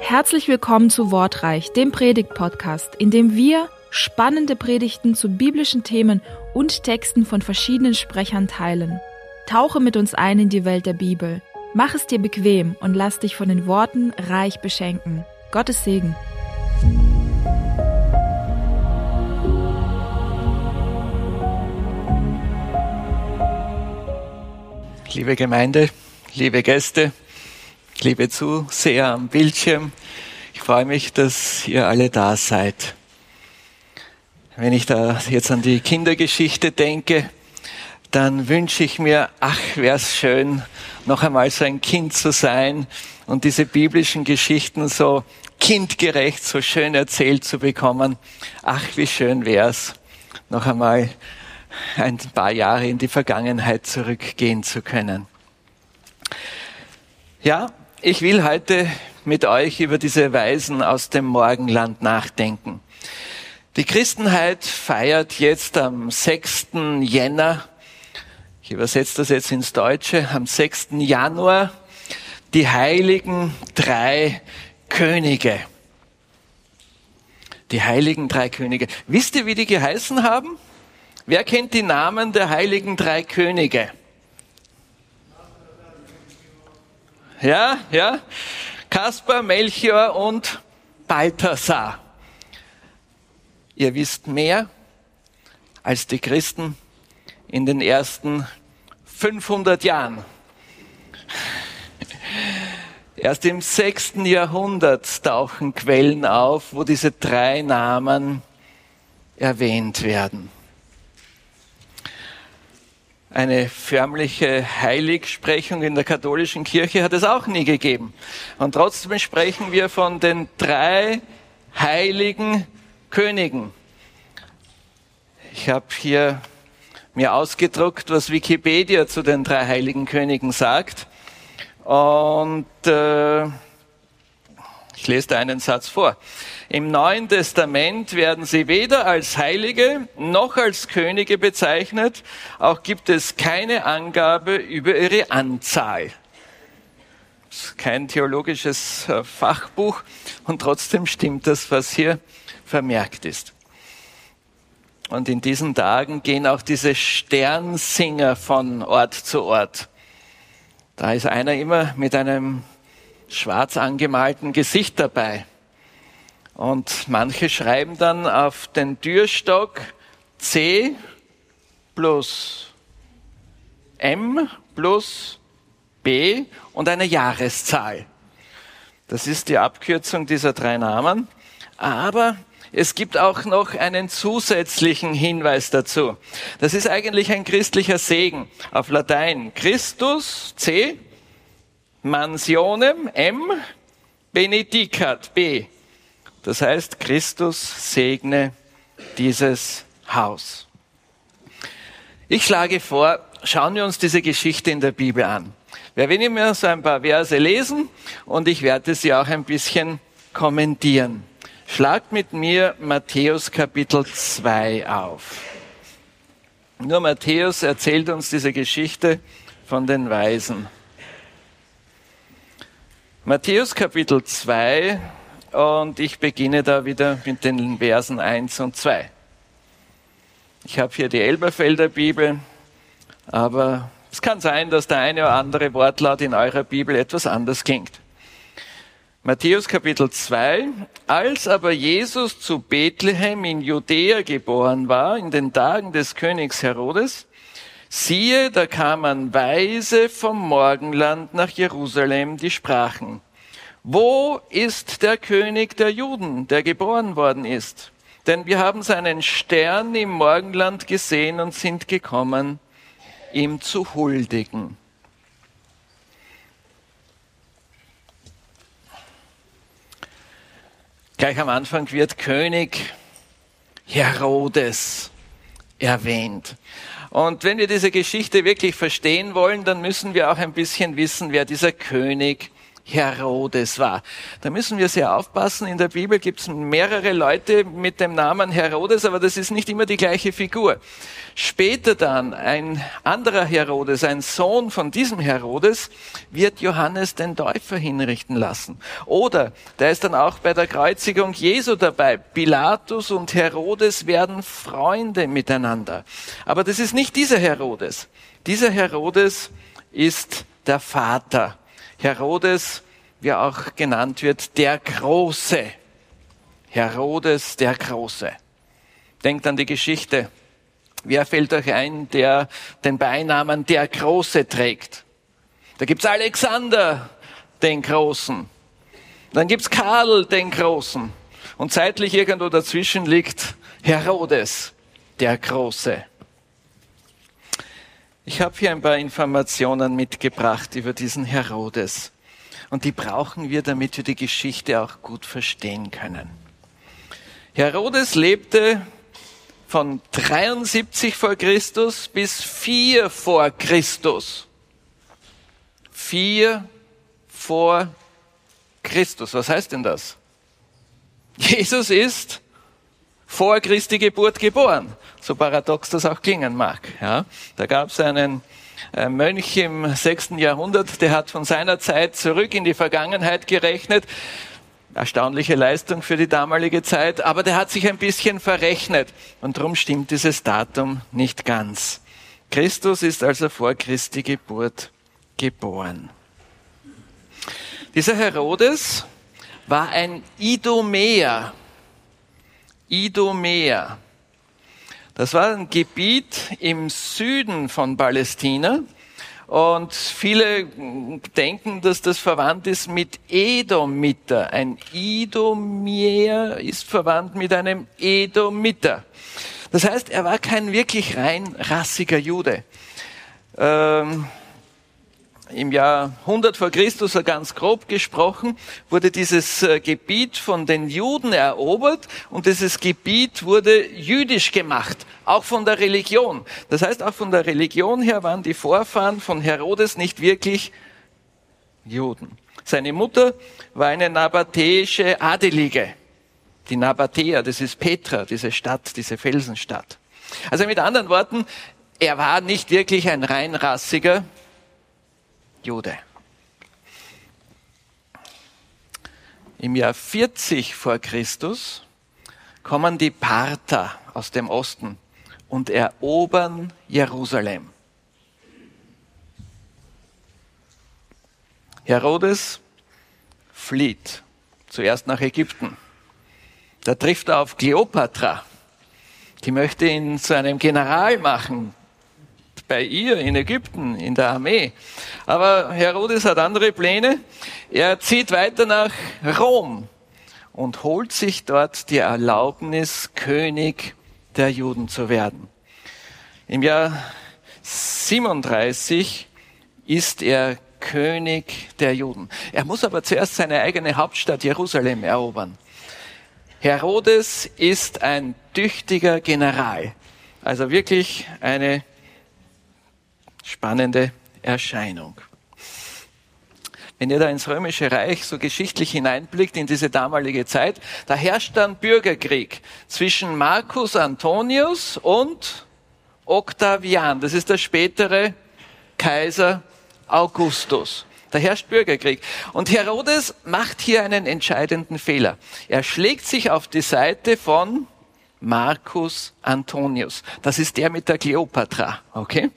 Herzlich willkommen zu Wortreich, dem Predigt-Podcast, in dem wir spannende Predigten zu biblischen Themen und Texten von verschiedenen Sprechern teilen. Tauche mit uns ein in die Welt der Bibel. Mach es dir bequem und lass dich von den Worten reich beschenken. Gottes Segen. Liebe Gemeinde, liebe Gäste, liebe Zuseher am Bildschirm, ich freue mich, dass ihr alle da seid. Wenn ich da jetzt an die Kindergeschichte denke, dann wünsche ich mir, wär's schön, noch einmal so ein Kind zu sein und diese biblischen Geschichten so kindgerecht, so schön erzählt zu bekommen. Wie schön wär's, noch einmal ein paar Jahre in die Vergangenheit zurückgehen zu können. Ja, ich will heute mit euch über diese Weisen aus dem Morgenland nachdenken. Die Christenheit feiert jetzt am 6. Jänner, ich übersetze das jetzt ins Deutsche, am 6. Januar die heiligen drei Könige. Die heiligen drei Könige. Wisst ihr, wie die geheißen haben? Wer kennt die Namen der heiligen drei Könige? Ja. Kaspar, Melchior und Balthasar. Ihr wisst mehr als die Christen in den ersten 500 Jahren. Erst im 6. Jahrhundert tauchen Quellen auf, wo diese drei Namen erwähnt werden. Eine förmliche Heiligsprechung in der katholischen Kirche hat es auch nie gegeben. Und trotzdem sprechen wir von den drei heiligen Königen. Ich habe hier mir ausgedruckt, was Wikipedia zu den drei heiligen Königen sagt. Und ich lese da einen Satz vor. Im Neuen Testament werden sie weder als Heilige noch als Könige bezeichnet. Auch gibt es keine Angabe über ihre Anzahl. Das ist kein theologisches Fachbuch und trotzdem stimmt das, was hier vermerkt ist. Und in diesen Tagen gehen auch diese Sternsinger von Ort zu Ort. Da ist einer immer mit einem schwarz angemalten Gesicht dabei. Und manche schreiben dann auf den Türstock C plus M plus B und eine Jahreszahl. Das ist die Abkürzung dieser drei Namen. Aber es gibt auch noch einen zusätzlichen Hinweis dazu. Das ist eigentlich ein christlicher Segen. Auf Latein Christus, C, Mansionem, M, Benedicat, B. Das heißt, Christus segne dieses Haus. Ich schlage vor, schauen wir uns diese Geschichte in der Bibel an. Wir werden mir so ein paar Verse lesen und ich werde sie auch ein bisschen kommentieren. Schlagt mit mir Matthäus Kapitel 2 auf. Nur Matthäus erzählt uns diese Geschichte von den Weisen. Matthäus Kapitel 2 und ich beginne da wieder mit den Versen 1 und 2. Ich habe hier die Elberfelder Bibel, aber es kann sein, dass der eine oder andere Wortlaut in eurer Bibel etwas anders klingt. Matthäus Kapitel 2. Als aber Jesus zu Bethlehem in Judäa geboren war, in den Tagen des Königs Herodes, siehe, da kamen Weise vom Morgenland nach Jerusalem, die sprachen: Wo ist der König der Juden, der geboren worden ist? Denn wir haben seinen Stern im Morgenland gesehen und sind gekommen, ihm zu huldigen. Gleich am Anfang wird König Herodes erwähnt. Und wenn wir diese Geschichte wirklich verstehen wollen, dann müssen wir auch ein bisschen wissen, wer dieser König Herodes war. Da müssen wir sehr aufpassen. In der Bibel gibt es mehrere Leute mit dem Namen Herodes, aber das ist nicht immer die gleiche Figur. Später dann ein anderer Herodes, ein Sohn von diesem Herodes, wird Johannes den Täufer hinrichten lassen. Oder der ist dann auch bei der Kreuzigung Jesu dabei. Pilatus und Herodes werden Freunde miteinander. Aber das ist nicht dieser Herodes. Dieser Herodes ist der Vater. Herodes, wie er auch genannt wird, der Große. Herodes der Große. Denkt an die Geschichte. Wer fällt euch ein, der den Beinamen der Große trägt? Da gibt's Alexander, den Großen. Dann gibt's Karl, den Großen. Und zeitlich irgendwo dazwischen liegt Herodes, der Große. Ich habe hier ein paar Informationen mitgebracht über diesen Herodes. Und die brauchen wir, damit wir die Geschichte auch gut verstehen können. Herodes lebte von 73 vor Christus bis 4 vor Christus. 4 vor Christus. Was heißt denn das? Jesus ist vor Christi Geburt geboren. So paradox das auch klingen mag. Ja, da gab es einen Mönch im 6. Jahrhundert, der hat von seiner Zeit zurück in die Vergangenheit gerechnet. Erstaunliche Leistung für die damalige Zeit, aber der hat sich ein bisschen verrechnet. Und darum stimmt dieses Datum nicht ganz. Christus ist also vor Christi Geburt geboren. Dieser Herodes war ein Idumäer. Idumäer. Das war ein Gebiet im Süden von Palästina und viele denken, dass das verwandt ist mit Edomiter. Ein Idumäer ist verwandt mit einem Edomiter. Das heißt, er war kein wirklich rein rassiger Jude. Im Jahr 100 vor Christus, so ganz grob gesprochen, wurde dieses Gebiet von den Juden erobert und dieses Gebiet wurde jüdisch gemacht, auch von der Religion. Das heißt, auch von der Religion her waren die Vorfahren von Herodes nicht wirklich Juden. Seine Mutter war eine nabatäische Adelige. Die Nabatäer, das ist Petra, diese Stadt, diese Felsenstadt. Also mit anderen Worten, er war nicht wirklich ein rein rassiger Jude. Im Jahr 40 vor Christus kommen die Parther aus dem Osten und erobern Jerusalem. Herodes flieht zuerst nach Ägypten. Da trifft er auf Kleopatra. Die möchte ihn zu einem General machen. Bei ihr in Ägypten, in der Armee. Aber Herodes hat andere Pläne. Er zieht weiter nach Rom und holt sich dort die Erlaubnis, König der Juden zu werden. Im Jahr 37 ist er König der Juden. Er muss aber zuerst seine eigene Hauptstadt Jerusalem erobern. Herodes ist ein tüchtiger General. Also wirklich eine spannende Erscheinung. Wenn ihr da ins Römische Reich so geschichtlich hineinblickt in diese damalige Zeit, da herrscht dann Bürgerkrieg zwischen Marcus Antonius und Octavian. Das ist der spätere Kaiser Augustus. Da herrscht Bürgerkrieg. Und Herodes macht hier einen entscheidenden Fehler. Er schlägt sich auf die Seite von Marcus Antonius. Das ist der mit der Kleopatra, okay?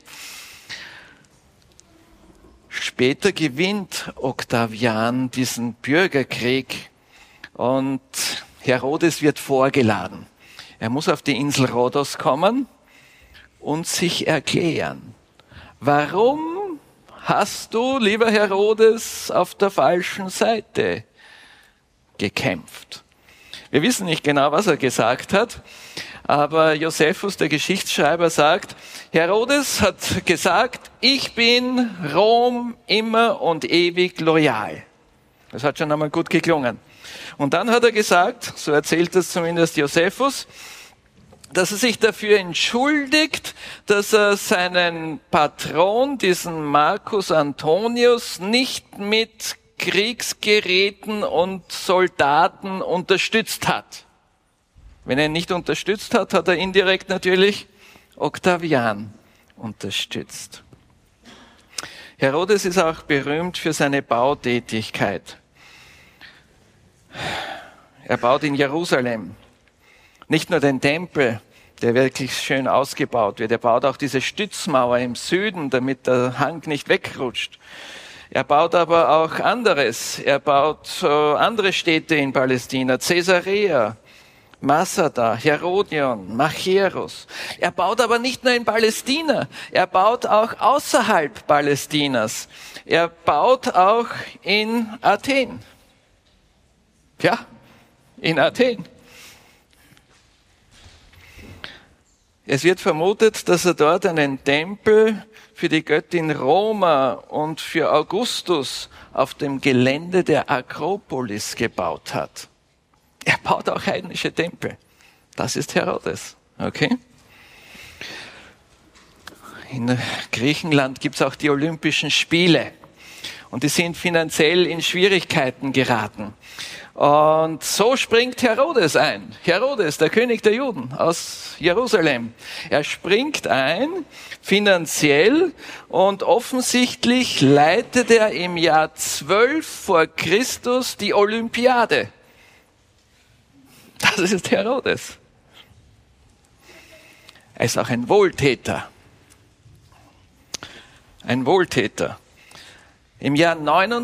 Später gewinnt Octavian diesen Bürgerkrieg und Herodes wird vorgeladen. Er muss auf die Insel Rhodos kommen und sich erklären. Warum hast du, lieber Herodes, auf der falschen Seite gekämpft? Wir wissen nicht genau, was er gesagt hat, aber Josephus, der Geschichtsschreiber, sagt, Herodes hat gesagt, ich bin Rom immer und ewig loyal. Das hat schon einmal gut geklungen. Und dann hat er gesagt, so erzählt es zumindest Josephus, dass er sich dafür entschuldigt, dass er seinen Patron, diesen Marcus Antonius, nicht mit Kriegsgeräten und Soldaten unterstützt hat. Wenn er ihn nicht unterstützt hat, hat er indirekt natürlich Octavian unterstützt. Herodes ist auch berühmt für seine Bautätigkeit. Er baut in Jerusalem nicht nur den Tempel, der wirklich schön ausgebaut wird. Er baut auch diese Stützmauer im Süden, damit der Hang nicht wegrutscht. Er baut aber auch anderes. Er baut andere Städte in Palästina, Caesarea, Masada, Herodion, Machaerus. Er baut aber nicht nur in Palästina, er baut auch außerhalb Palästinas. Er baut auch in Athen. Ja, in Athen. Es wird vermutet, dass er dort einen Tempel für die Göttin Roma und für Augustus auf dem Gelände der Akropolis gebaut hat. Er baut auch heidnische Tempel. Das ist Herodes. Okay? In Griechenland gibt es auch die Olympischen Spiele. Und die sind finanziell in Schwierigkeiten geraten. Und so springt Herodes ein. Herodes, der König der Juden aus Jerusalem. Er springt ein, finanziell, und offensichtlich leitet er im Jahr 12 vor Christus die Olympiade. Das ist Herodes. Er ist auch ein Wohltäter. Ein Wohltäter. Im Jahr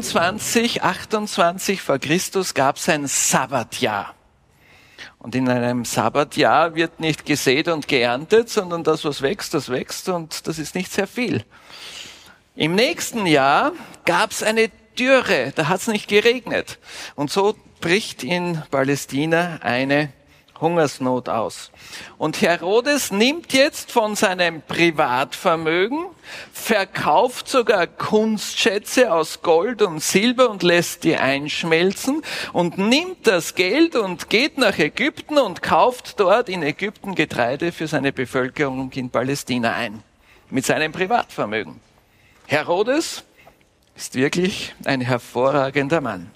28 vor Christus gab es ein Sabbatjahr. Und in einem Sabbatjahr wird nicht gesät und geerntet, sondern das, was wächst, das wächst, und das ist nicht sehr viel. Im nächsten Jahr gab es eine Dürre, da hat es nicht geregnet. Und so bricht in Palästina eine Hungersnot aus. Und Herodes nimmt jetzt von seinem Privatvermögen, verkauft sogar Kunstschätze aus Gold und Silber und lässt die einschmelzen und nimmt das Geld und geht nach Ägypten und kauft dort in Ägypten Getreide für seine Bevölkerung in Palästina ein. Mit seinem Privatvermögen. Herodes ist wirklich ein hervorragender Mann.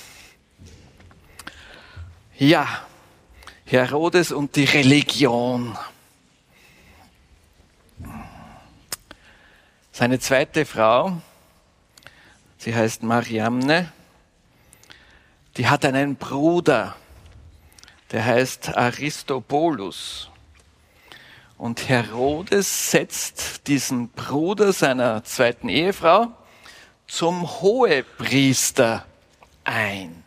Ja, Herodes und die Religion. Seine zweite Frau, sie heißt Mariamne, die hat einen Bruder, der heißt Aristobulus. Und Herodes setzt diesen Bruder seiner zweiten Ehefrau zum Hohepriester ein.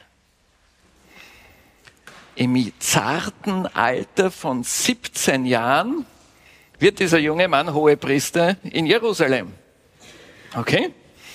Im zarten Alter von 17 Jahren wird dieser junge Mann Hohepriester in Jerusalem. Okay?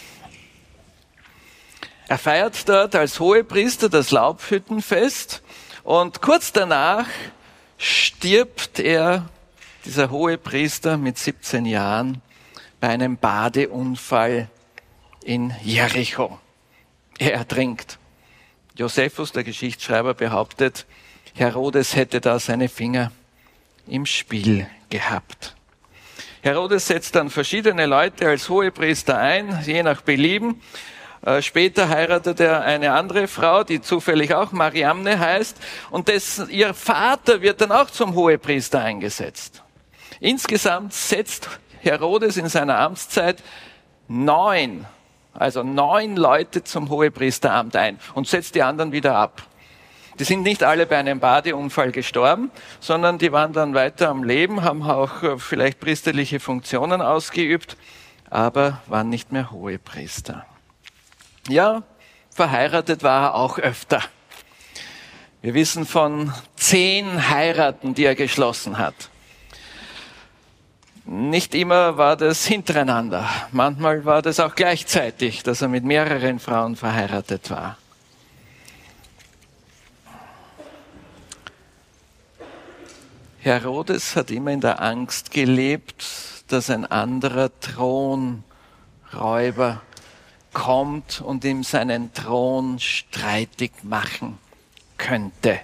Er feiert dort als Hohepriester das Laubhüttenfest und kurz danach stirbt er, dieser Hohepriester mit 17 Jahren, bei einem Badeunfall in Jericho. Er ertrinkt. Josephus, der Geschichtsschreiber, behauptet, Herodes hätte da seine Finger im Spiel gehabt. Herodes setzt dann verschiedene Leute als Hohepriester ein, je nach Belieben. Später heiratet er eine andere Frau, die zufällig auch Mariamne heißt, und ihr Vater wird dann auch zum Hohepriester eingesetzt. Insgesamt setzt Herodes in seiner Amtszeit 9 Leute zum Hohepriesteramt ein und setzt die anderen wieder ab. Die sind nicht alle bei einem Badeunfall gestorben, sondern die waren dann weiter am Leben, haben auch vielleicht priesterliche Funktionen ausgeübt, aber waren nicht mehr Hohepriester. Ja, verheiratet war er auch öfter. Wir wissen von 10 Heiraten, die er geschlossen hat. Nicht immer war das hintereinander. Manchmal war das auch gleichzeitig, dass er mit mehreren Frauen verheiratet war. Herodes hat immer in der Angst gelebt, dass ein anderer Thronräuber kommt und ihm seinen Thron streitig machen könnte.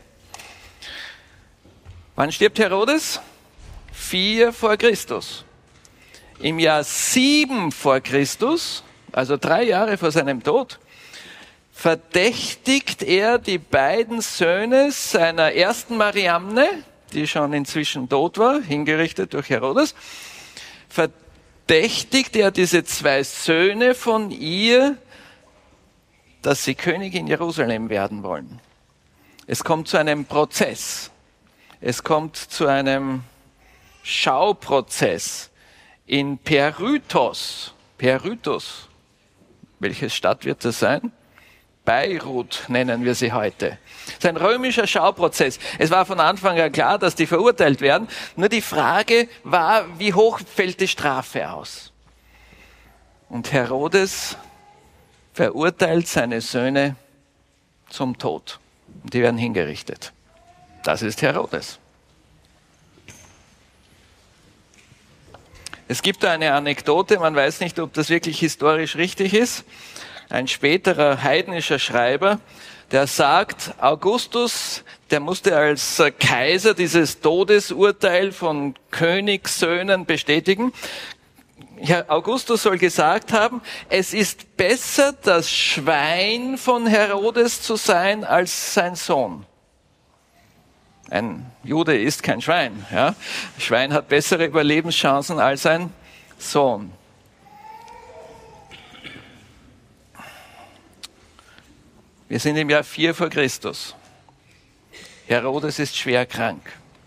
Wann stirbt Herodes? 4 vor Christus. Im Jahr 7 vor Christus, also 3 Jahre vor seinem Tod, verdächtigt er die beiden Söhne seiner ersten Mariamne, die schon inzwischen tot war, hingerichtet durch Herodes, verdächtigt er diese zwei Söhne von ihr, dass sie Königin Jerusalem werden wollen. Es kommt zu einem Prozess. Es kommt zu einem Schauprozess in Perytos. Perytos. Welche Stadt wird das sein? Beirut nennen wir sie heute. Es ist ein römischer Schauprozess. Es war von Anfang an klar, dass die verurteilt werden. Nur die Frage war, wie hoch fällt die Strafe aus? Und Herodes verurteilt seine Söhne zum Tod. Die werden hingerichtet. Das ist Herodes. Es gibt da eine Anekdote, man weiß nicht, ob das wirklich historisch richtig ist. Ein späterer heidnischer Schreiber, der sagt, Augustus, der musste als Kaiser dieses Todesurteil von Königssöhnen bestätigen. Augustus soll gesagt haben, es ist besser, das Schwein von Herodes zu sein, als sein Sohn. Ein Jude ist kein Schwein. Ja? Schwein hat bessere Überlebenschancen als ein Sohn. Wir sind im Jahr 4 vor Christus. Herodes ist schwer krank.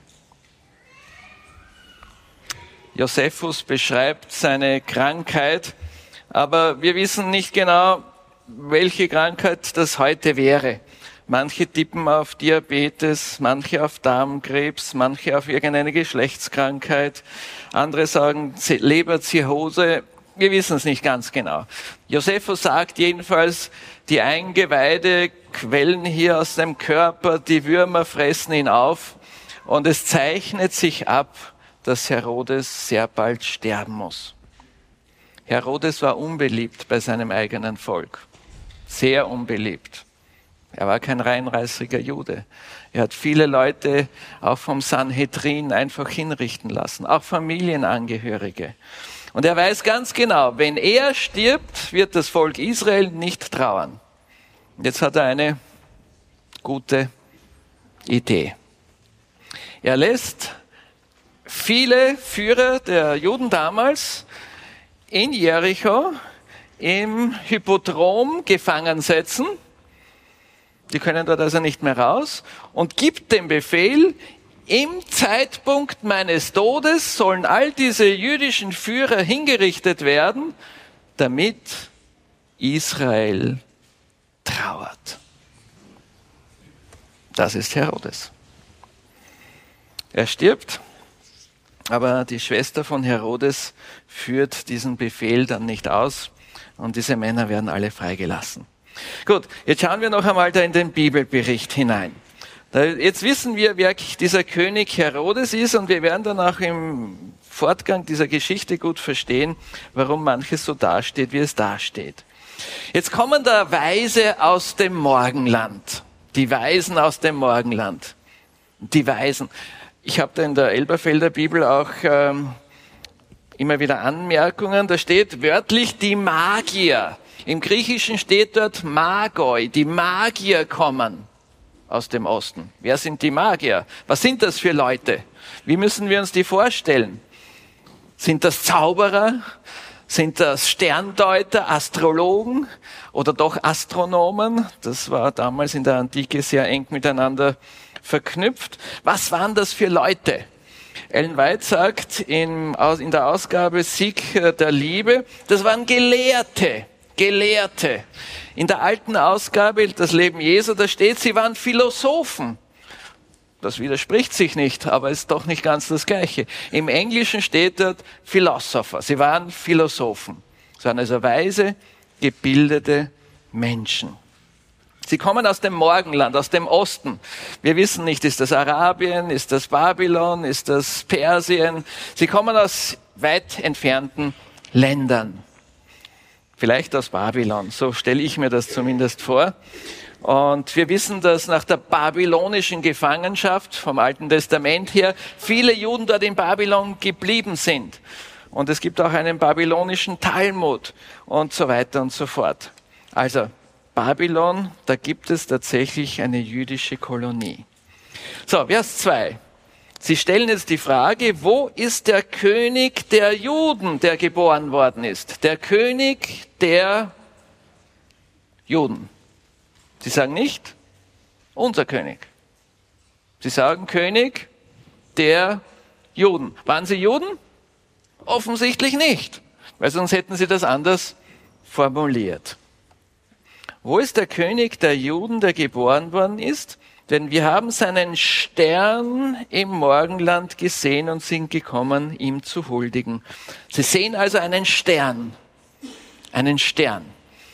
Josephus beschreibt seine Krankheit, aber wir wissen nicht genau, welche Krankheit das heute wäre. Manche tippen auf Diabetes, manche auf Darmkrebs, manche auf irgendeine Geschlechtskrankheit. Andere sagen Leberzirrhose. Wir wissen es nicht ganz genau. Josephus sagt jedenfalls, die Eingeweide quellen hier aus dem Körper, die Würmer fressen ihn auf und es zeichnet sich ab, dass Herodes sehr bald sterben muss. Herodes war unbeliebt bei seinem eigenen Volk. Sehr unbeliebt. Er war kein reinrassiger Jude. Er hat viele Leute auch vom Sanhedrin einfach hinrichten lassen, auch Familienangehörige. Und er weiß ganz genau, wenn er stirbt, wird das Volk Israel nicht trauern. Und jetzt hat er eine gute Idee. Er lässt viele Führer der Juden damals in Jericho im Hippodrom gefangen setzen. Die können dort also nicht mehr raus und gibt den Befehl, im Zeitpunkt meines Todes sollen all diese jüdischen Führer hingerichtet werden, damit Israel trauert. Das ist Herodes. Er stirbt, aber die Schwester von Herodes führt diesen Befehl dann nicht aus und diese Männer werden alle freigelassen. Gut, jetzt schauen wir noch einmal da in den Bibelbericht hinein. Jetzt wissen wir, wer dieser König Herodes ist und wir werden dann auch im Fortgang dieser Geschichte gut verstehen, warum manches so dasteht, wie es dasteht. Jetzt kommen da Weise aus dem Morgenland. Die Weisen aus dem Morgenland. Die Weisen. Ich habe da in der Elberfelder Bibel auch immer wieder Anmerkungen. Da steht wörtlich die Magier. Im Griechischen steht dort Magoi. Die Magier kommen aus dem Osten. Wer sind die Magier? Was sind das für Leute? Wie müssen wir uns die vorstellen? Sind das Zauberer? Sind das Sterndeuter, Astrologen oder doch Astronomen? Das war damals in der Antike sehr eng miteinander verknüpft. Was waren das für Leute? Ellen White sagt in der Ausgabe Sieg der Liebe, das waren Gelehrte. Gelehrte. In der alten Ausgabe, das Leben Jesu, da steht, sie waren Philosophen. Das widerspricht sich nicht, aber ist doch nicht ganz das Gleiche. Im Englischen steht dort Philosopher. Sie waren Philosophen. Sie waren also weise, gebildete Menschen. Sie kommen aus dem Morgenland, aus dem Osten. Wir wissen nicht, ist das Arabien, ist das Babylon, ist das Persien. Sie kommen aus weit entfernten Ländern. Vielleicht aus Babylon, so stelle ich mir das zumindest vor. Und wir wissen, dass nach der babylonischen Gefangenschaft vom Alten Testament her viele Juden dort in Babylon geblieben sind. Und es gibt auch einen babylonischen Talmud und so weiter und so fort. Also Babylon, da gibt es tatsächlich eine jüdische Kolonie. So, Vers 2. Sie stellen jetzt die Frage, wo ist der König der Juden, der geboren worden ist? Der König der Juden. Sie sagen nicht, unser König. Sie sagen König der Juden. Waren sie Juden? Offensichtlich nicht, weil sonst hätten sie das anders formuliert. Wo ist der König der Juden, der geboren worden ist? Denn wir haben seinen Stern im Morgenland gesehen und sind gekommen, ihm zu huldigen. Sie sehen also einen Stern. Einen Stern.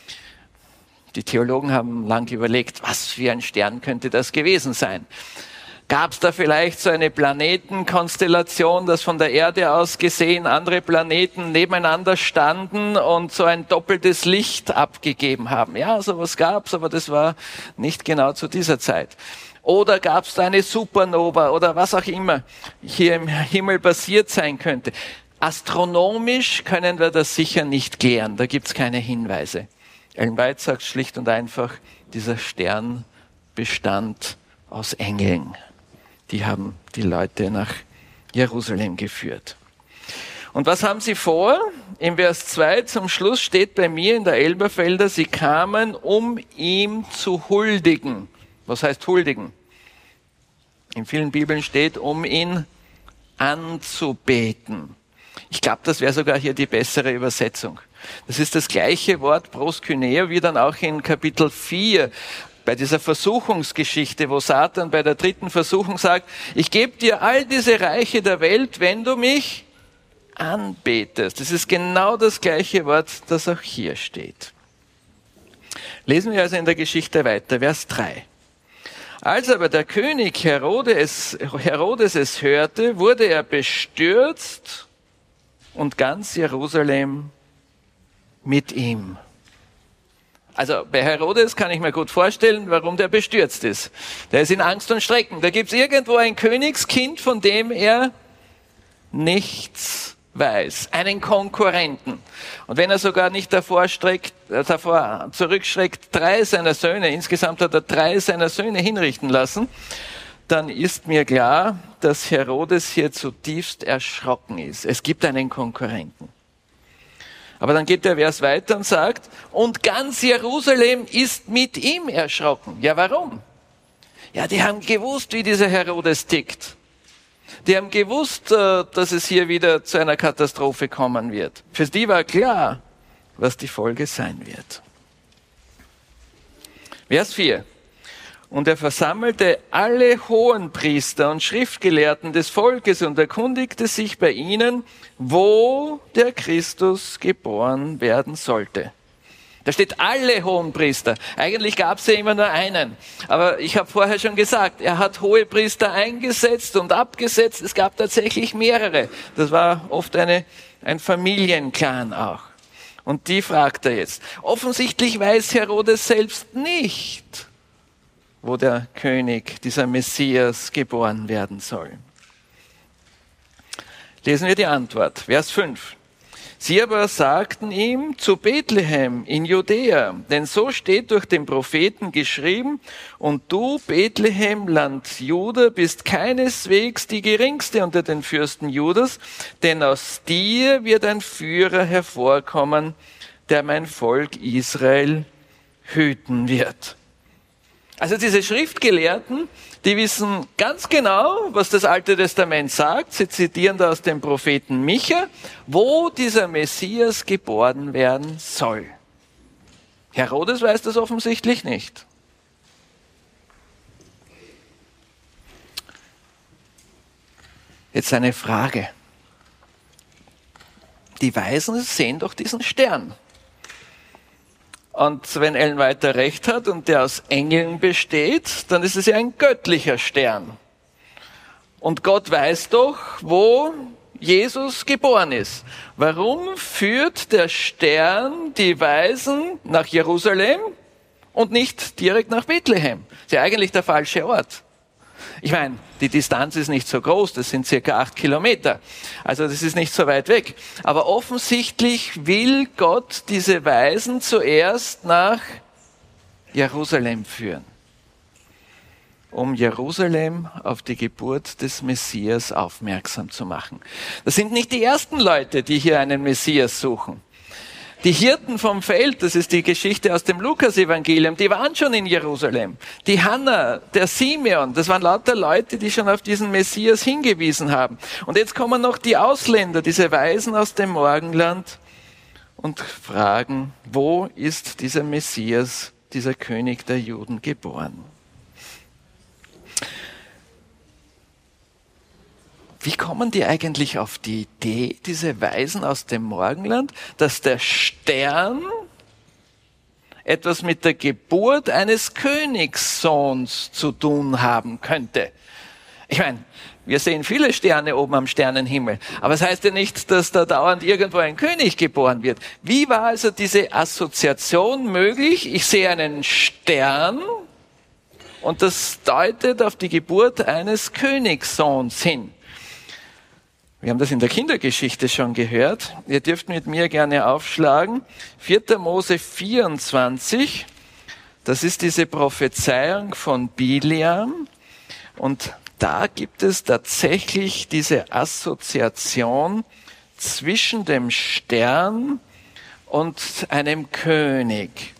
Die Theologen haben lange überlegt, was für ein Stern könnte das gewesen sein. Gab es da vielleicht so eine Planetenkonstellation, dass von der Erde aus gesehen andere Planeten nebeneinander standen und so ein doppeltes Licht abgegeben haben? Ja, sowas gab's, aber das war nicht genau zu dieser Zeit. Oder gab es da eine Supernova oder was auch immer hier im Himmel passiert sein könnte? Astronomisch können wir das sicher nicht klären, da gibt's keine Hinweise. Ellen White sagt schlicht und einfach, dieser Stern bestand aus Engeln. Die haben die Leute nach Jerusalem geführt. Und was haben sie vor? Im Vers 2 zum Schluss steht bei mir in der Elberfelder, sie kamen, um ihm zu huldigen. Was heißt huldigen? In vielen Bibeln steht, um ihn anzubeten. Ich glaube, das wäre sogar hier die bessere Übersetzung. Das ist das gleiche Wort proskyneo wie dann auch in Kapitel 4 bei dieser Versuchungsgeschichte, wo Satan bei der 3. Versuchung sagt, ich gebe dir all diese Reiche der Welt, wenn du mich anbetest. Das ist genau das gleiche Wort, das auch hier steht. Lesen wir also in der Geschichte weiter, Vers 3. Als aber der König Herodes es hörte, wurde er bestürzt und ganz Jerusalem mit ihm. Also bei Herodes kann ich mir gut vorstellen, warum der bestürzt ist. Der ist in Angst und Schrecken. Da gibt es irgendwo ein Königskind, von dem er nichts weiß. Einen Konkurrenten. Und wenn er sogar nicht davor zurückschreckt, 3 seiner Söhne, insgesamt hat er 3 seiner Söhne hinrichten lassen, dann ist mir klar, dass Herodes hier zutiefst erschrocken ist. Es gibt einen Konkurrenten. Aber dann geht der Vers weiter und sagt, und ganz Jerusalem ist mit ihm erschrocken. Ja, warum? Ja, die haben gewusst, wie dieser Herodes tickt. Die haben gewusst, dass es hier wieder zu einer Katastrophe kommen wird. Für die war klar, was die Folge sein wird. Vers 4. Und er versammelte alle Hohenpriester und Schriftgelehrten des Volkes und erkundigte sich bei ihnen, wo der Christus geboren werden sollte. Da steht alle Hohenpriester. Eigentlich gab es ja immer nur einen. Aber ich habe vorher schon gesagt, er hat Hohepriester eingesetzt und abgesetzt. Es gab tatsächlich mehrere. Das war oft ein Familienclan auch. Und die fragt er jetzt. Offensichtlich weiß Herodes selbst nicht, wo der König, dieser Messias, geboren werden soll. Lesen wir die Antwort, Vers 5. Sie aber sagten ihm, zu Bethlehem in Judäa, denn so steht durch den Propheten geschrieben, und du, Bethlehem, Land Juda, bist keineswegs die geringste unter den Fürsten Judas, denn aus dir wird ein Führer hervorkommen, der mein Volk Israel hüten wird. Also diese Schriftgelehrten, die wissen ganz genau, was das Alte Testament sagt. Sie zitieren da aus dem Propheten Micha, wo dieser Messias geboren werden soll. Herodes weiß das offensichtlich nicht. Jetzt eine Frage. Die Weisen sehen doch diesen Stern. Und wenn Ellen White recht hat und der aus Engeln besteht, dann ist es ja ein göttlicher Stern. Und Gott weiß doch, wo Jesus geboren ist. Warum führt der Stern die Weisen nach Jerusalem und nicht direkt nach Bethlehem? Das ist ja eigentlich der falsche Ort. Ich meine, die Distanz ist nicht so groß, das sind circa 8 Kilometer. Also das ist nicht so weit weg. Aber offensichtlich will Gott diese Weisen zuerst nach Jerusalem führen, um Jerusalem auf die Geburt des Messias aufmerksam zu machen. Das sind nicht die ersten Leute, die hier einen Messias suchen. Die Hirten vom Feld, das ist die Geschichte aus dem Lukas-Evangelium, die waren schon in Jerusalem. Die Hannah, der Simeon, das waren lauter Leute, die schon auf diesen Messias hingewiesen haben. Und jetzt kommen noch die Ausländer, diese Weisen aus dem Morgenland und fragen, wo ist dieser Messias, dieser König der Juden geboren? Wie kommen die eigentlich auf die Idee, diese Weisen aus dem Morgenland, dass der Stern etwas mit der Geburt eines Königssohns zu tun haben könnte? Ich meine, wir sehen viele Sterne oben am Sternenhimmel, aber es heißt ja nicht, dass da dauernd irgendwo ein König geboren wird. Wie war also diese Assoziation möglich? Ich sehe einen Stern und das deutet auf die Geburt eines Königssohns hin. Wir haben das in der Kindergeschichte schon gehört. Ihr dürft mit mir gerne aufschlagen. 4. Mose 24, das ist diese Prophezeiung von Bileam. Und da gibt es tatsächlich diese Assoziation zwischen dem Stern und einem König.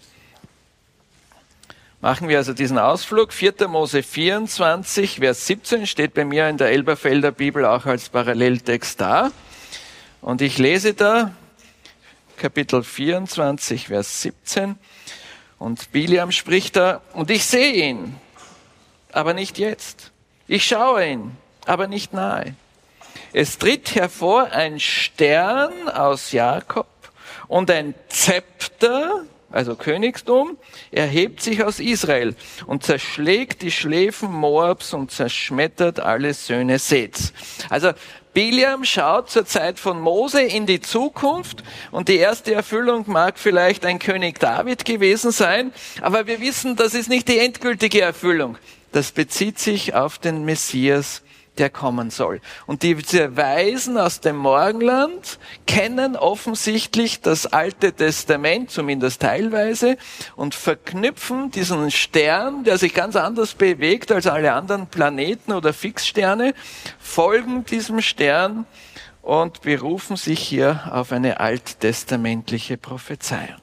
Machen wir also diesen Ausflug. 4. Mose 24, Vers 17 steht bei mir in der Elberfelder Bibel auch als Paralleltext da. Und ich lese da Kapitel 24, Vers 17. Und Bileam spricht da, und ich sehe ihn, aber nicht jetzt. Ich schaue ihn, aber nicht nahe. Es tritt hervor ein Stern aus Jakob und ein Zepter, also Königstum, erhebt sich aus Israel und zerschlägt die Schläfen Moabs und zerschmettert alle Söhne Seths. Also Bileam schaut zur Zeit von Mose in die Zukunft und die erste Erfüllung mag vielleicht ein König David gewesen sein, aber wir wissen, das ist nicht die endgültige Erfüllung. Das bezieht sich auf den Messias, der kommen soll. Und diese Weisen aus dem Morgenland kennen offensichtlich das Alte Testament, zumindest teilweise, und verknüpfen diesen Stern, der sich ganz anders bewegt als alle anderen Planeten oder Fixsterne, folgen diesem Stern und berufen sich hier auf eine alttestamentliche Prophezeiung.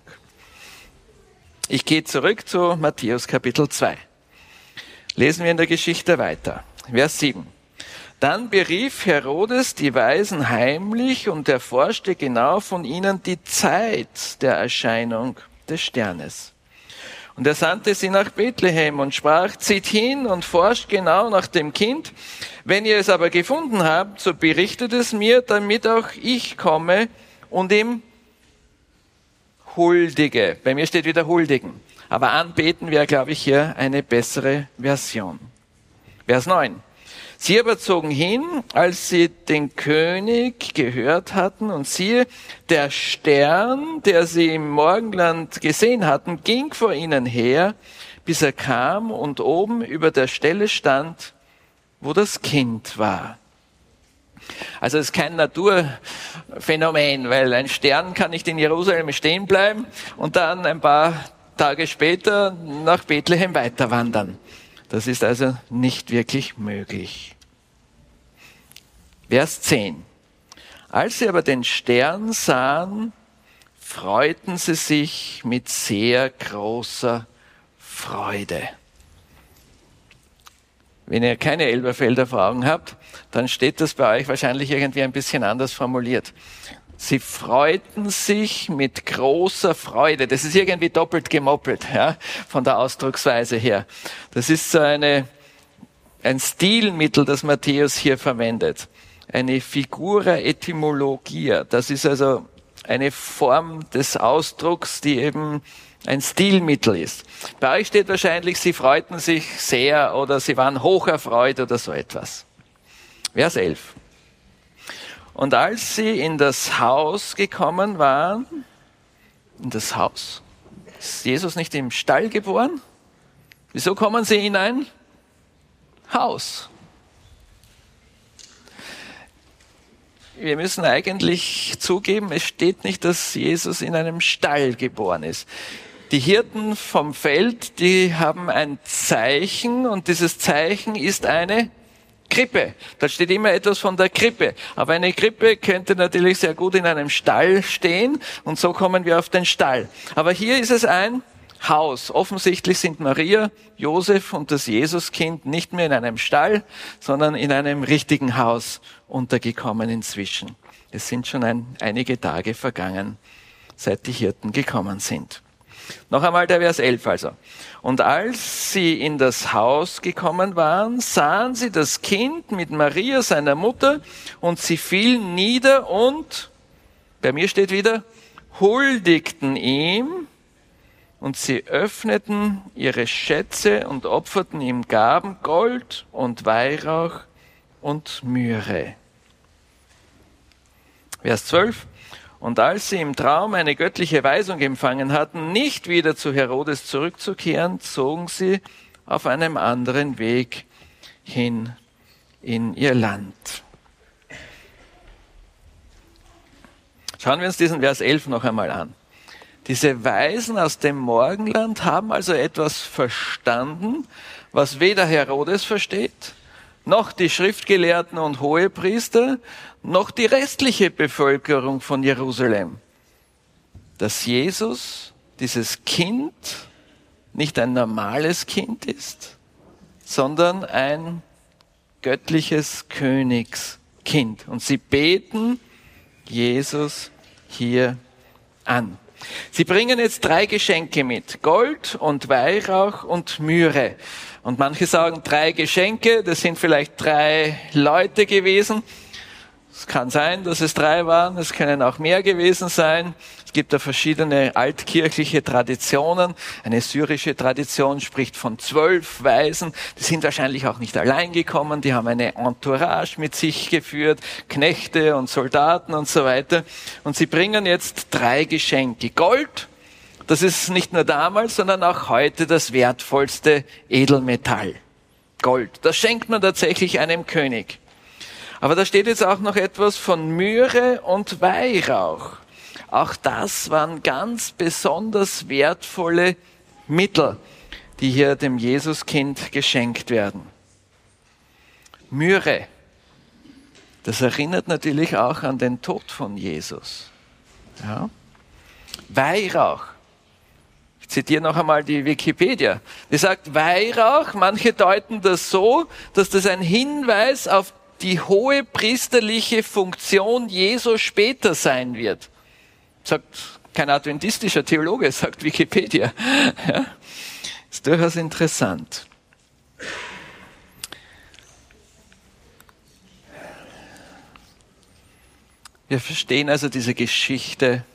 Ich gehe zurück zu Matthäus Kapitel 2. Lesen wir in der Geschichte weiter. Vers 7. Dann berief Herodes die Weisen heimlich und erforschte genau von ihnen die Zeit der Erscheinung des Sternes. Und er sandte sie nach Bethlehem und sprach, zieht hin und forscht genau nach dem Kind. Wenn ihr es aber gefunden habt, so berichtet es mir, damit auch ich komme und ihm huldige. Bei mir steht wieder huldigen. Aber anbeten wäre, glaube ich, hier eine bessere Version. Vers 9. Sie aber zogen hin, als sie den König gehört hatten, und siehe, der Stern, der sie im Morgenland gesehen hatten, ging vor ihnen her, bis er kam und oben über der Stelle stand, wo das Kind war. Also es ist kein Naturphänomen, weil ein Stern kann nicht in Jerusalem stehen bleiben und dann ein paar Tage später nach Bethlehem weiter wandern. Das ist also nicht wirklich möglich. Vers 10. Als sie aber den Stern sahen, freuten sie sich mit sehr großer Freude. Wenn ihr keine Elberfelder vor Augen habt, dann steht das bei euch wahrscheinlich irgendwie ein bisschen anders formuliert. Sie freuten sich mit großer Freude. Das ist irgendwie doppelt gemoppelt, ja, von der Ausdrucksweise her. Das ist so ein Stilmittel, das Matthäus hier verwendet. Eine Figura etymologia. Das ist also eine Form des Ausdrucks, die eben ein Stilmittel ist. Bei euch steht wahrscheinlich, sie freuten sich sehr oder sie waren hocherfreut oder so etwas. Vers 11. Und als sie in das Haus gekommen waren, in das Haus, ist Jesus nicht im Stall geboren? Wieso kommen sie in ein Haus? Wir müssen eigentlich zugeben, es steht nicht, dass Jesus in einem Stall geboren ist. Die Hirten vom Feld, die haben ein Zeichen und dieses Zeichen ist eine Krippe. Da steht immer etwas von der Krippe. Aber eine Krippe könnte natürlich sehr gut in einem Stall stehen und so kommen wir auf den Stall. Aber hier ist es ein Haus. Offensichtlich sind Maria, Josef und das Jesuskind nicht mehr in einem Stall, sondern in einem richtigen Haus untergekommen inzwischen. Es sind schon einige Tage vergangen, seit die Hirten gekommen sind. Noch einmal der Vers 11 also. Und als sie in das Haus gekommen waren, sahen sie das Kind mit Maria, seiner Mutter, und sie fielen nieder und, bei mir steht wieder, huldigten ihm, und sie öffneten ihre Schätze und opferten ihm Gaben, Gold und Weihrauch und Myrrhe. Vers 12. Und als sie im Traum eine göttliche Weisung empfangen hatten, nicht wieder zu Herodes zurückzukehren, zogen sie auf einem anderen Weg hin in ihr Land. Schauen wir uns diesen Vers 11 noch einmal an. Diese Weisen aus dem Morgenland haben also etwas verstanden, was weder Herodes versteht, noch die Schriftgelehrten und Hohepriester, noch die restliche Bevölkerung von Jerusalem. Dass Jesus, dieses Kind, nicht ein normales Kind ist, sondern ein göttliches Königskind. Und sie beten Jesus hier an. Sie bringen jetzt 3 Geschenke mit, Gold und Weihrauch und Myrrhe. Und manche sagen 3 Geschenke, das sind vielleicht 3 Leute gewesen. Es kann sein, dass es 3 waren, es können auch mehr gewesen sein. Es gibt da verschiedene altkirchliche Traditionen. Eine syrische Tradition spricht von 12 Weisen. Die sind wahrscheinlich auch nicht allein gekommen, die haben eine Entourage mit sich geführt, Knechte und Soldaten und so weiter. Und sie bringen jetzt 3 Geschenke. Gold, das ist nicht nur damals, sondern auch heute das wertvollste Edelmetall. Gold, das schenkt man tatsächlich einem König. Aber da steht jetzt auch noch etwas von Myrrhe und Weihrauch. Auch das waren ganz besonders wertvolle Mittel, die hier dem Jesuskind geschenkt werden. Myrrhe, das erinnert natürlich auch an den Tod von Jesus. Ja. Weihrauch, ich zitiere noch einmal die Wikipedia. Die sagt, Weihrauch, manche deuten das so, dass das ein Hinweis auf die hohe priesterliche Funktion Jesu später sein wird. Sagt kein adventistischer Theologe, sagt Wikipedia. Ja, ist durchaus interessant. Wir verstehen also diese Geschichte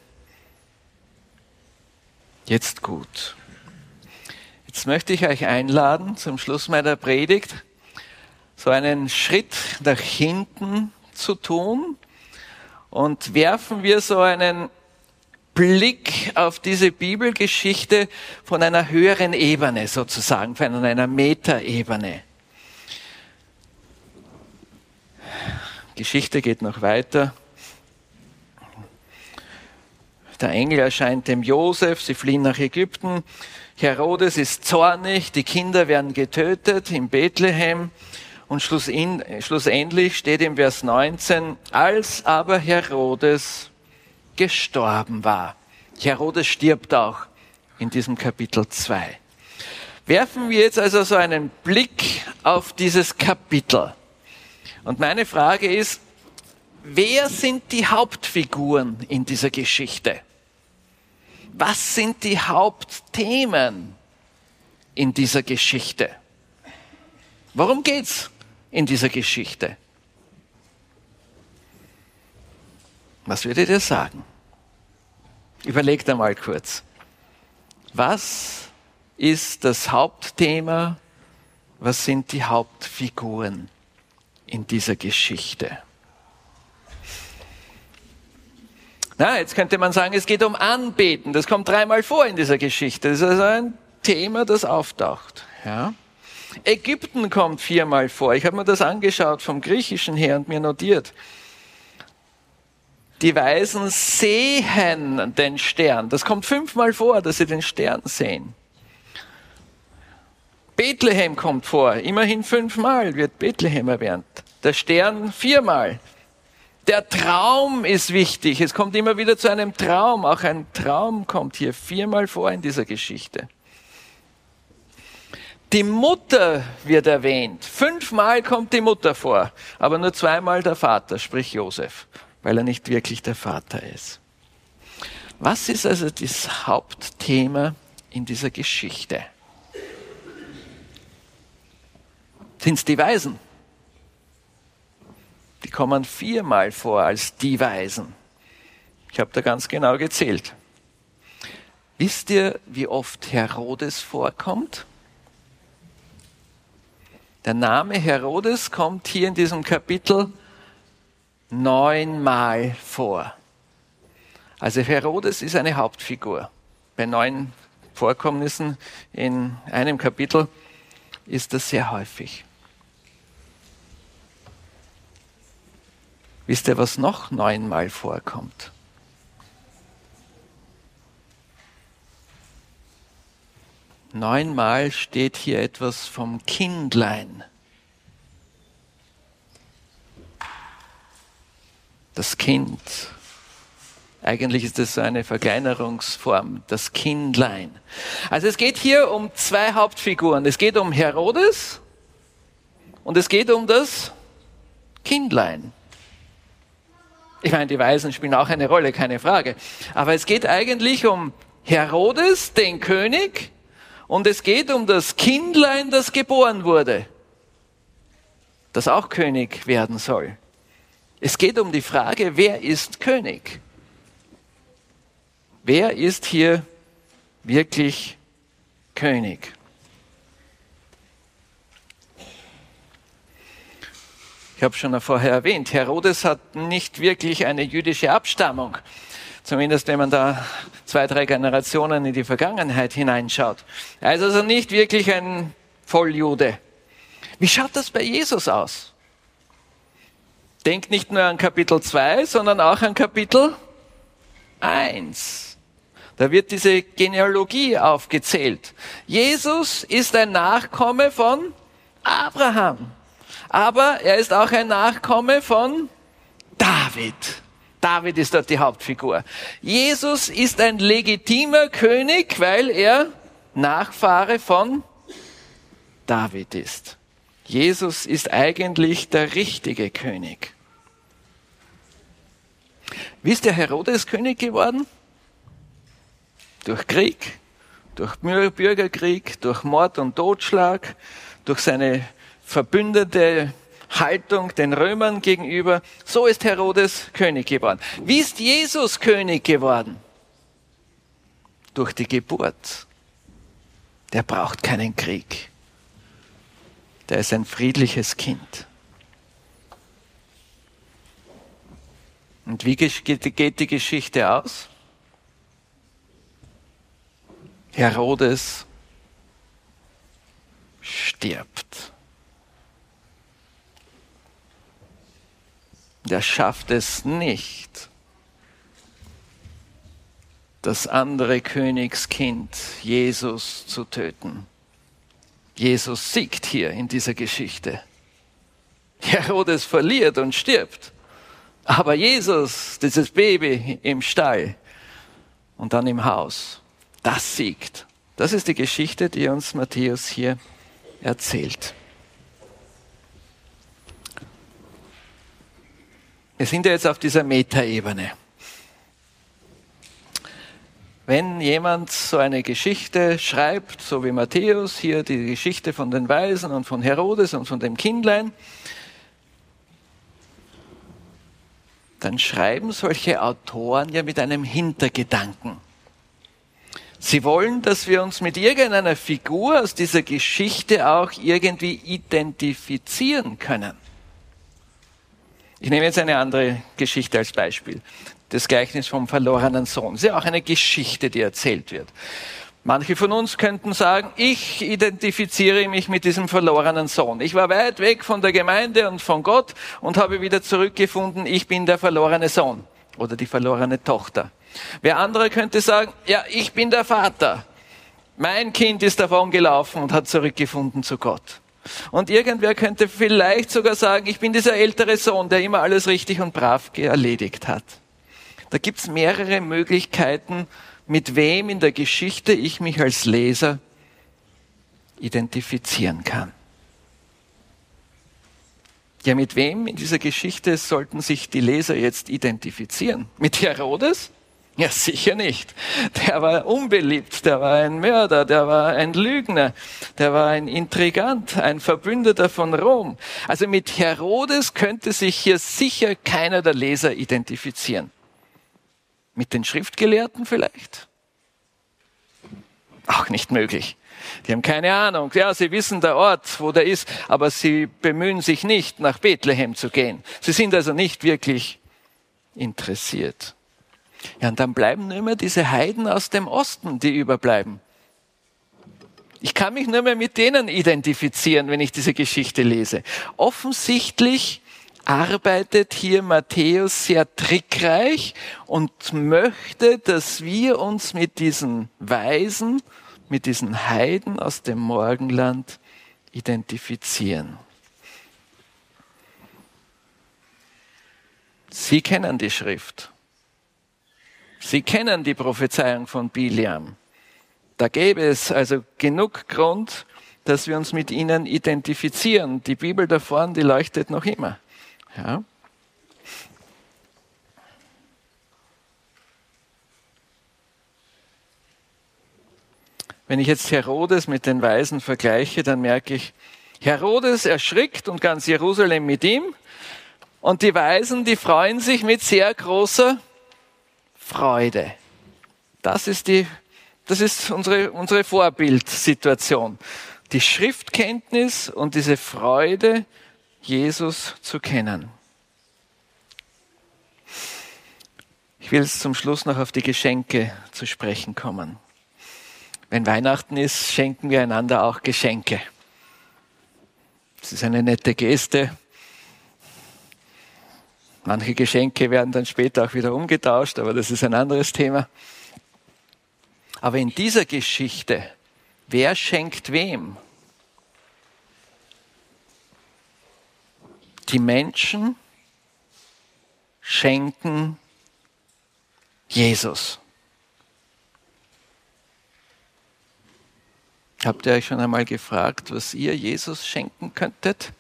jetzt gut. Jetzt möchte ich euch einladen, zum Schluss meiner Predigt, so einen Schritt nach hinten zu tun und werfen wir so einen Blick auf diese Bibelgeschichte von einer höheren Ebene sozusagen, von einer Metaebene. Geschichte geht noch weiter. Der Engel erscheint dem Josef, sie fliehen nach Ägypten. Herodes ist zornig, die Kinder werden getötet in Bethlehem. Und schlussendlich steht im Vers 19, als aber Herodes gestorben war. Herodes stirbt auch in diesem Kapitel 2. Werfen wir jetzt also so einen Blick auf dieses Kapitel. Und meine Frage ist, wer sind die Hauptfiguren in dieser Geschichte? Was sind die Hauptthemen in dieser Geschichte? Worum geht's in dieser Geschichte? Was würdet ihr sagen? Überlegt einmal kurz. Was ist das Hauptthema? Was sind die Hauptfiguren in dieser Geschichte? Na, jetzt könnte man sagen, es geht um Anbeten. Das kommt 3-mal vor in dieser Geschichte. Das ist also ein Thema, das auftaucht. Ja? Ägypten kommt 4-mal vor. Ich habe mir das angeschaut vom Griechischen her und mir notiert. Die Weisen sehen den Stern. Das kommt 5-mal vor, dass sie den Stern sehen. Bethlehem kommt vor. Immerhin 5-mal wird Bethlehem erwähnt. Der Stern 4-mal. Der Traum ist wichtig. Es kommt immer wieder zu einem Traum. Auch ein Traum kommt hier 4-mal vor in dieser Geschichte. Die Mutter wird erwähnt. 5-mal kommt die Mutter vor, aber nur 2-mal der Vater, sprich Josef, weil er nicht wirklich der Vater ist. Was ist also das Hauptthema in dieser Geschichte? Sind es die Weisen? Die kommen 4-mal vor als die Weisen. Ich habe da ganz genau gezählt. Wisst ihr, wie oft Herodes vorkommt? Der Name Herodes kommt hier in diesem Kapitel 9-mal vor. Also Herodes ist eine Hauptfigur. Bei 9 Vorkommnissen in einem Kapitel ist das sehr häufig. Wisst ihr, was noch 9-mal vorkommt? Neunmal steht hier etwas vom Kindlein. Das Kind. Eigentlich ist das so eine Verkleinerungsform. Das Kindlein. Also es geht hier um 2 Hauptfiguren. Es geht um Herodes und es geht um das Kindlein. Ich meine, die Weisen spielen auch eine Rolle, keine Frage. Aber es geht eigentlich um Herodes, den König, und es geht um das Kindlein, das geboren wurde, das auch König werden soll. Es geht um die Frage, wer ist König? Wer ist hier wirklich König? Ich habe schon vorher erwähnt, Herodes hat nicht wirklich eine jüdische Abstammung. Zumindest wenn man da 2, 3 Generationen in die Vergangenheit hineinschaut. Er ist also nicht wirklich ein Volljude. Wie schaut das bei Jesus aus? Denkt nicht nur an Kapitel 2, sondern auch an Kapitel 1. Da wird diese Genealogie aufgezählt. Jesus ist ein Nachkomme von Abraham. Aber er ist auch ein Nachkomme von David. David ist dort die Hauptfigur. Jesus ist ein legitimer König, weil er Nachfahre von David ist. Jesus ist eigentlich der richtige König. Wie ist der Herodes König geworden? Durch Krieg, durch Bürgerkrieg, durch Mord und Totschlag, durch seine verbündete Haltung den Römern gegenüber. So ist Herodes König geworden. Wie ist Jesus König geworden? Durch die Geburt. Der braucht keinen Krieg. Der ist ein friedliches Kind. Und wie geht die Geschichte aus? Herodes stirbt. Der schafft es nicht, das andere Königskind Jesus zu töten. Jesus siegt hier in dieser Geschichte. Herodes verliert und stirbt. Aber Jesus, dieses Baby im Stall und dann im Haus, das siegt. Das ist die Geschichte, die uns Matthäus hier erzählt. Wir sind ja jetzt auf dieser Metaebene. Wenn jemand so eine Geschichte schreibt, so wie Matthäus, hier die Geschichte von den Weisen und von Herodes und von dem Kindlein, dann schreiben solche Autoren ja mit einem Hintergedanken. Sie wollen, dass wir uns mit irgendeiner Figur aus dieser Geschichte auch irgendwie identifizieren können. Ich nehme jetzt eine andere Geschichte als Beispiel. Das Gleichnis vom verlorenen Sohn. Das ist ja auch eine Geschichte, die erzählt wird. Manche von uns könnten sagen, ich identifiziere mich mit diesem verlorenen Sohn. Ich war weit weg von der Gemeinde und von Gott und habe wieder zurückgefunden, ich bin der verlorene Sohn. oder die verlorene Tochter. Wer andere könnte sagen, ja, ich bin der Vater. Mein Kind ist davon gelaufen und hat zurückgefunden zu Gott. Und irgendwer könnte vielleicht sogar sagen, ich bin dieser ältere Sohn, der immer alles richtig und brav erledigt hat. Da gibt es mehrere Möglichkeiten, mit wem in der Geschichte ich mich als Leser identifizieren kann. Ja, mit wem in dieser Geschichte sollten sich die Leser jetzt identifizieren? Mit Herodes? Ja, sicher nicht. Der war unbeliebt, der war ein Mörder, der war ein Lügner, der war ein Intrigant, ein Verbündeter von Rom. Also mit Herodes könnte sich hier sicher keiner der Leser identifizieren. Mit den Schriftgelehrten vielleicht? Auch nicht möglich. Die haben keine Ahnung. Ja, sie wissen der Ort, wo der ist, aber sie bemühen sich nicht, nach Bethlehem zu gehen. Sie sind also nicht wirklich interessiert. Ja, und dann bleiben nur immer diese Heiden aus dem Osten, die überbleiben. Ich kann mich nur mehr mit denen identifizieren, wenn ich diese Geschichte lese. Offensichtlich arbeitet hier Matthäus sehr trickreich und möchte, dass wir uns mit diesen Weisen, mit diesen Heiden aus dem Morgenland identifizieren. Sie kennen die Schrift. Sie kennen die Prophezeiung von Biliam. Da gäbe es also genug Grund, dass wir uns mit ihnen identifizieren. Die Bibel da vorne, die leuchtet noch immer. Ja. Wenn ich jetzt Herodes mit den Weisen vergleiche, dann merke ich, Herodes erschrickt und ganz Jerusalem mit ihm. Und die Weisen, die freuen sich mit sehr großer Freude. Das ist unsere Vorbildsituation. Die Schriftkenntnis und diese Freude, Jesus zu kennen. Ich will jetzt zum Schluss noch auf die Geschenke zu sprechen kommen. Wenn Weihnachten ist, schenken wir einander auch Geschenke. Das ist eine nette Geste. Manche Geschenke werden dann später auch wieder umgetauscht, aber das ist ein anderes Thema. Aber in dieser Geschichte, wer schenkt wem? Die Menschen schenken Jesus. Habt ihr euch schon einmal gefragt, was ihr Jesus schenken könntet?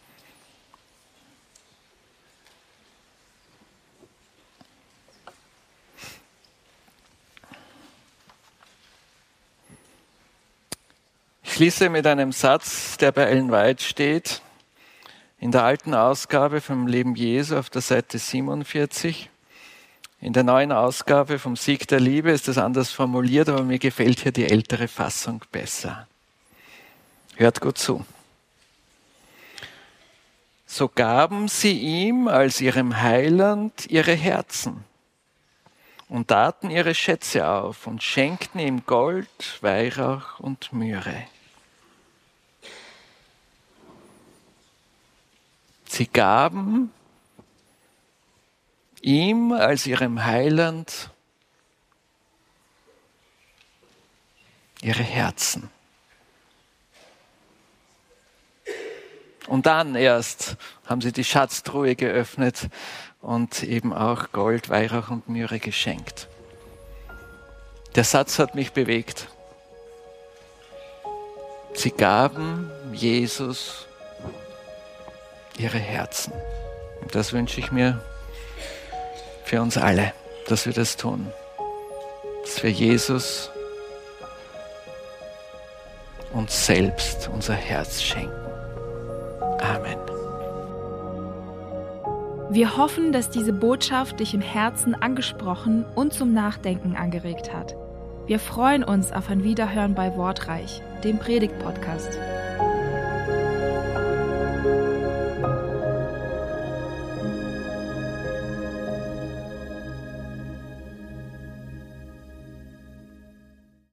Ich schließe mit einem Satz, der bei Ellen White steht, in der alten Ausgabe vom Leben Jesu auf der Seite 47. In der neuen Ausgabe vom Sieg der Liebe ist das anders formuliert, aber mir gefällt hier die ältere Fassung besser. Hört gut zu. So gaben sie ihm als ihrem Heiland ihre Herzen und taten ihre Schätze auf und schenkten ihm Gold, Weihrauch und Myrrhe. Sie gaben ihm als ihrem Heiland ihre Herzen. Und dann erst haben sie die Schatztruhe geöffnet und eben auch Gold, Weihrauch und Myrrhe geschenkt. Der Satz hat mich bewegt. Sie gaben Jesus ihre Herzen. Und das wünsche ich mir für uns alle, dass wir das tun. Dass wir Jesus uns selbst unser Herz schenken. Amen. Wir hoffen, dass diese Botschaft dich im Herzen angesprochen und zum Nachdenken angeregt hat. Wir freuen uns auf ein Wiederhören bei Wortreich, dem Predigt-Podcast.